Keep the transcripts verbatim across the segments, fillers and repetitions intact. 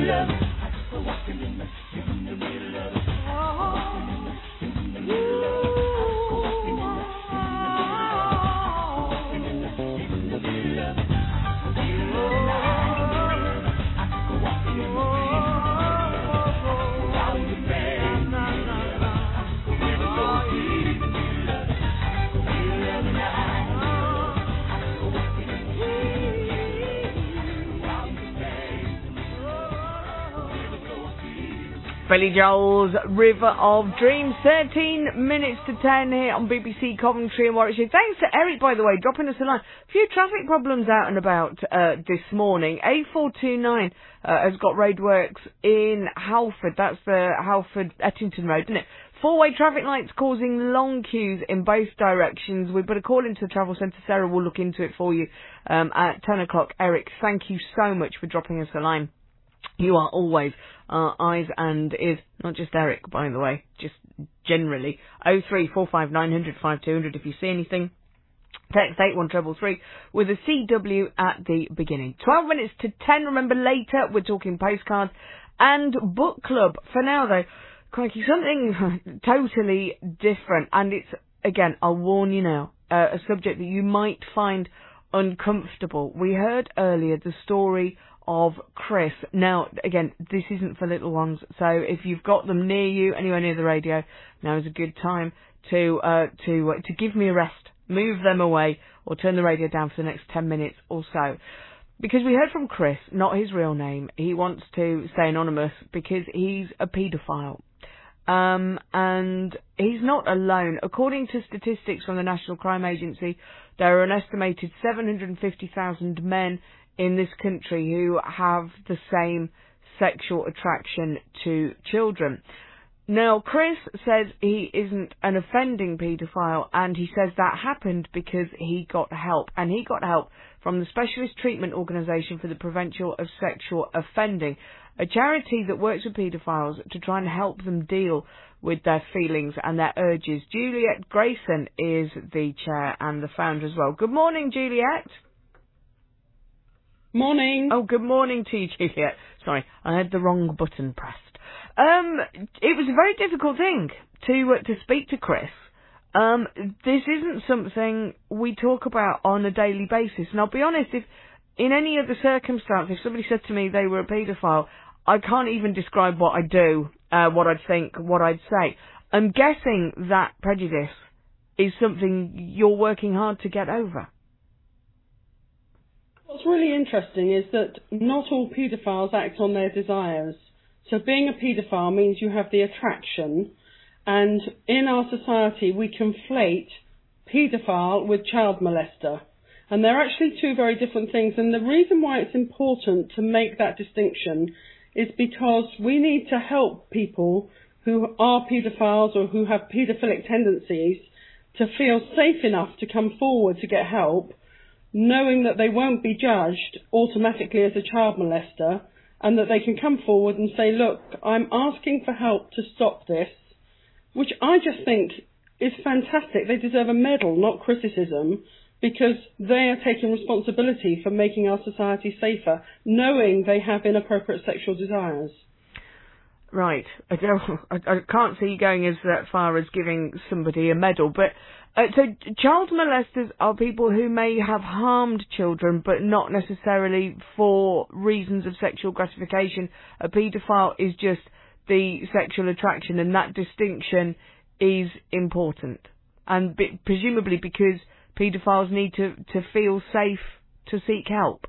Billy Joel's River of Dreams, thirteen minutes to ten here on B B C Coventry and Warwickshire. Thanks to Eric, by the way, dropping us a line. A few traffic problems out and about uh, this morning. A four two nine uh, has got roadworks in Halford. That's the Halford-Ettington Road, isn't it? Four-way traffic lights causing long queues in both directions. We've got a call into the travel centre. Sarah will look into it for you um, at ten o'clock. Eric, thank you so much for dropping us a line. You are always our eyes and ears, not just Eric, by the way, just generally. oh three four five nine hundred five two hundred if you see anything. Text eight one three three three with a C W at the beginning. twelve minutes to ten. Remember, later we're talking postcards and book club. For now, though, crikey, something totally different. And it's, again, I'll warn you now, uh, a subject that you might find uncomfortable. We heard earlier the story of Chris. Now, again, this isn't for little ones, so if you've got them near you, anywhere near the radio, now is a good time to uh, to uh, to give me a rest, move them away, or turn the radio down for the next ten minutes or so. Because we heard from Chris, not his real name. He wants to stay anonymous because he's a paedophile. Um, and he's not alone. According to statistics from the National Crime Agency, there are an estimated seven hundred fifty thousand men in this country who have the same sexual attraction to children. Now, Chris says he isn't an offending paedophile, and he says that happened because he got help. And he got help from the Specialist Treatment Organisation for the Prevention of Sexual Offending, a charity that works with paedophiles to try and help them deal with their feelings and their urges. Juliet Grayson is the chair and the founder as well. Good morning, Juliet. Morning. Oh, good morning to you, Juliet. Sorry, I had the wrong button pressed. Um, it was a very difficult thing to uh, to speak to Chris. Um, this isn't something we talk about on a daily basis. And I'll be honest, if in any other circumstance, if somebody said to me they were a paedophile, I can't even describe what I do, uh, what I'd think, what I'd say. I'm guessing that prejudice is something you're working hard to get over. What's really interesting is that not all paedophiles act on their desires. So being a paedophile means you have the attraction, and in our society we conflate paedophile with child molester. And they're actually two very different things, and the reason why it's important to make that distinction is because we need to help people who are paedophiles or who have paedophilic tendencies to feel safe enough to come forward to get help, knowing that they won't be judged automatically as a child molester, and that they can come forward and say, look, I'm asking for help to stop this, which I just think is fantastic. They deserve a medal, not criticism, because they are taking responsibility for making our society safer, knowing they have inappropriate sexual desires. Right. I don't. I, I can't see you going as that far as giving somebody a medal, but uh, so child molesters are people who may have harmed children, but not necessarily for reasons of sexual gratification. A paedophile is just the sexual attraction, and that distinction is important, and be, presumably because paedophiles need to, to feel safe to seek help.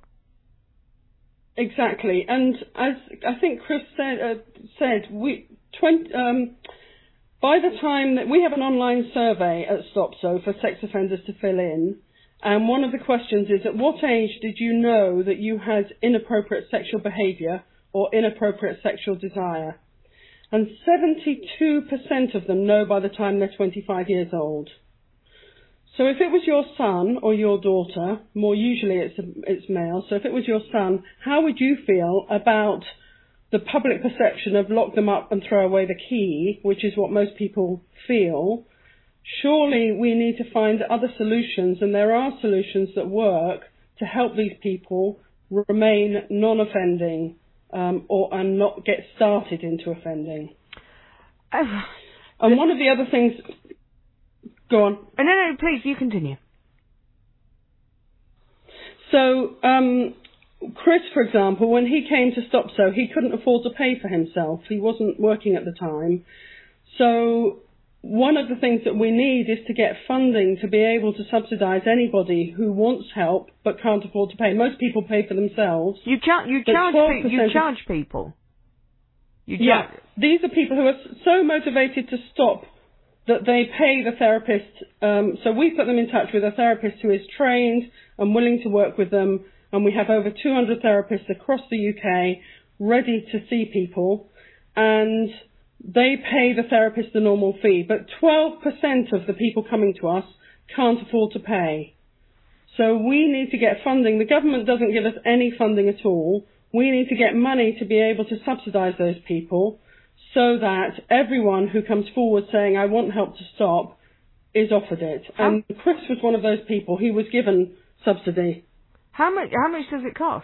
Exactly, and as I think Chris said, uh, said we twenty, um, by the time that we have an online survey at STOPSO for sex offenders to fill in, and one of the questions is, at what age did you know that you had inappropriate sexual behaviour or inappropriate sexual desire? And seventy-two percent of them know by the time they're twenty-five years old. So if it was your son or your daughter, more usually it's it's male, so if it was your son, how would you feel about the public perception of lock them up and throw away the key, which is what most people feel? Surely we need to find other solutions, and there are solutions that work to help these people remain non-offending um, or and not get started into offending. Oh, and one of the other things... Go on. No, no, please, you continue. So, um, Chris, for example, when he came to StopSo, he couldn't afford to pay for himself. He wasn't working at the time. So one of the things that we need is to get funding to be able to subsidise anybody who wants help but can't afford to pay. Most people pay for themselves. You, char- you, charge, pe- you charge people. You charge. Yeah, these are people who are so motivated to stop that they pay the therapist. Um, so we put them in touch with a therapist who is trained and willing to work with them. And we have over two hundred therapists across the U K ready to see people. And they pay the therapist the normal fee. But twelve percent of the people coming to us can't afford to pay. So we need to get funding. The government doesn't give us any funding at all. We need to get money to be able to subsidise those people, so that everyone who comes forward saying, I want help to stop, is offered it. How, and Chris was one of those people. He was given subsidy. How much, how much does it cost?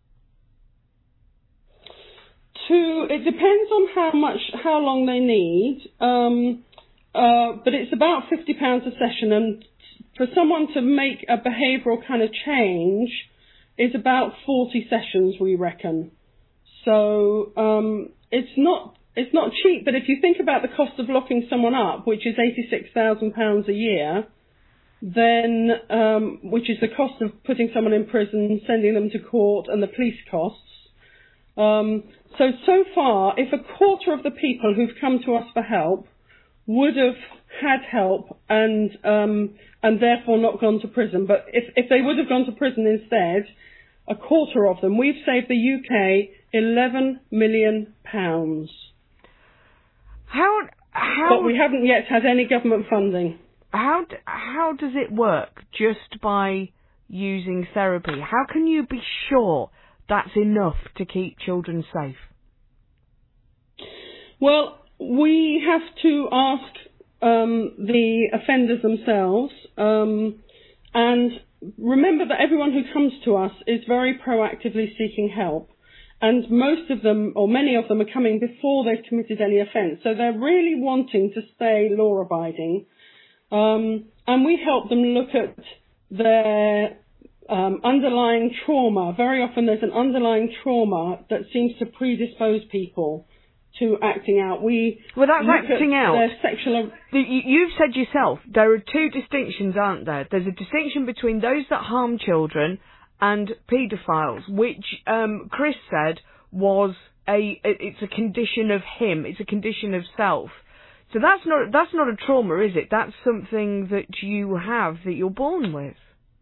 To, it depends on how much, how long they need, um, uh, but it's about fifty pounds a session, and for someone to make a behavioural kind of change is about forty sessions, we reckon. So um, it's not... It's not cheap, but if you think about the cost of locking someone up, which is eighty-six thousand pounds a year, then, um, which is the cost of putting someone in prison, sending them to court, and the police costs. Um, so, so far, if a quarter of the people who've come to us for help would have had help and, um, and therefore not gone to prison, but if, if they would have gone to prison instead, a quarter of them, we've saved the U K eleven million pounds. How, how... But we haven't yet had any government funding. How, how does it work just by using therapy? How can you be sure that's enough to keep children safe? Well, we have to ask um, the offenders themselves, um, and remember that everyone who comes to us is very proactively seeking help. And most of them, or many of them, are coming before they've committed any offence. So they're really wanting to stay law-abiding. Um, and we help them look at their um, underlying trauma. Very often there's an underlying trauma that seems to predispose people to acting out. We well, that's look acting at out. Their sexual... You've said yourself, there are two distinctions, aren't there? There's a distinction between those that harm children and paedophiles, which um, Chris said was a, it's a condition of him, it's a condition of self. So that's not that's not a trauma, is it? That's something that you have, that you're born with.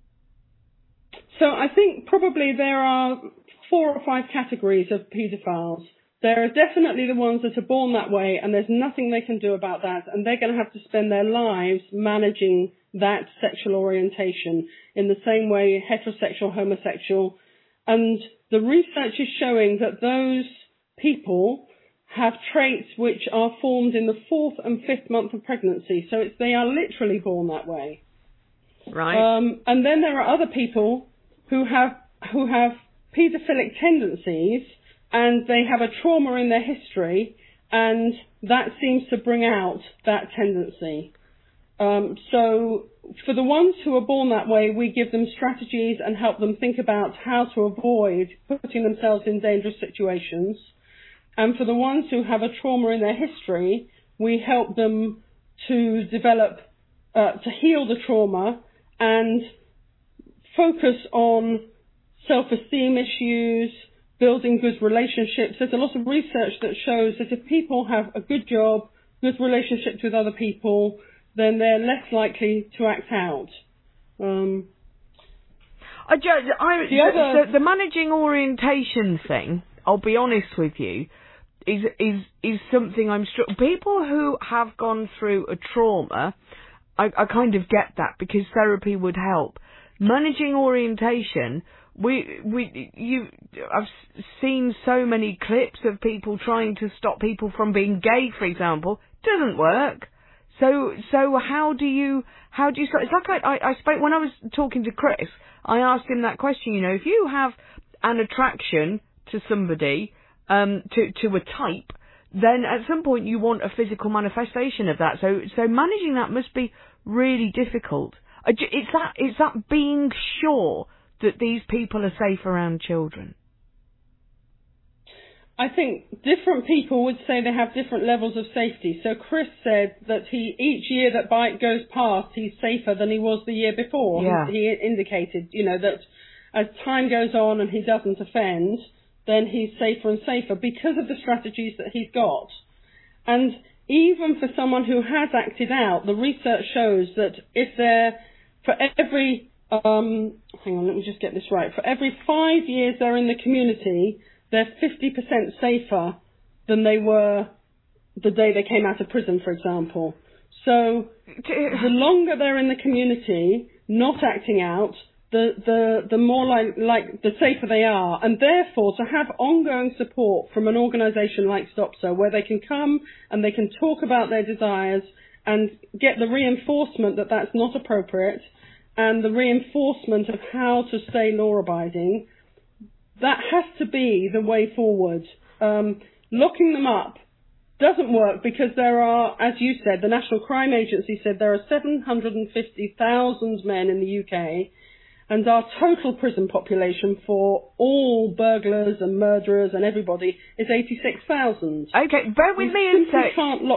So I think probably there are four or five categories of paedophiles. There are definitely the ones that are born that way, and there's nothing they can do about that, and they're going to have to spend their lives managing that sexual orientation in the same way heterosexual, homosexual. And the research is showing that those people have traits which are formed in the fourth and fifth month of pregnancy. So it's, they are literally born that way. Right. Um, and then there are other people who have who have paedophilic tendencies, and they have a trauma in their history, and that seems to bring out that tendency. Um, so for the ones who are born that way, we give them strategies and help them think about how to avoid putting themselves in dangerous situations. And for the ones who have a trauma in their history, we help them to develop, uh, to heal the trauma and focus on self-esteem issues, building good relationships. There's a lot of research that shows that if people have a good job, good relationships with other people, then they're less likely to act out. Um, I, I, the, other, the, the managing orientation thing, I'll be honest with you, is is is something I'm str- people who have gone through a trauma, I, I kind of get that, because therapy would help. Managing orientation, we we you I've seen so many clips of people trying to stop people from being gay, for example. Doesn't work. So so how do you how do you start? It's like I, I I spoke when I was talking to Chris. I asked him that question. You know, if you have an attraction to somebody um, to, to a type, then at some point you want a physical manifestation of that. So, so managing that must be really difficult. Uh, j- It's that, it's that being sure that these people are safe around children. I think different people would say they have different levels of safety. So Chris said that he each year that bike goes past, he's safer than he was the year before. Yeah. He, he indicated, you know, that as time goes on and he doesn't offend, then he's safer and safer because of the strategies that he's got. And even for someone who has acted out, the research shows that if they're, for every, um, hang on, let me just get this right, for every five years they're in the community, they're fifty percent safer than they were the day they came out of prison, for example. So the longer they're in the community, not acting out, the, the, the more like, like, the safer they are. And therefore, to have ongoing support from an organisation like STOPSO, where they can come and they can talk about their desires and get the reinforcement that that's not appropriate and the reinforcement of how to stay law-abiding, that has to be the way forward. Um, locking them up doesn't work because there are, as you said, the National Crime Agency said there are seven hundred fifty thousand men in the U K, and our total prison population for all burglars and murderers and everybody is eighty-six thousand. Okay, bear with you me a simply sec. Can't lock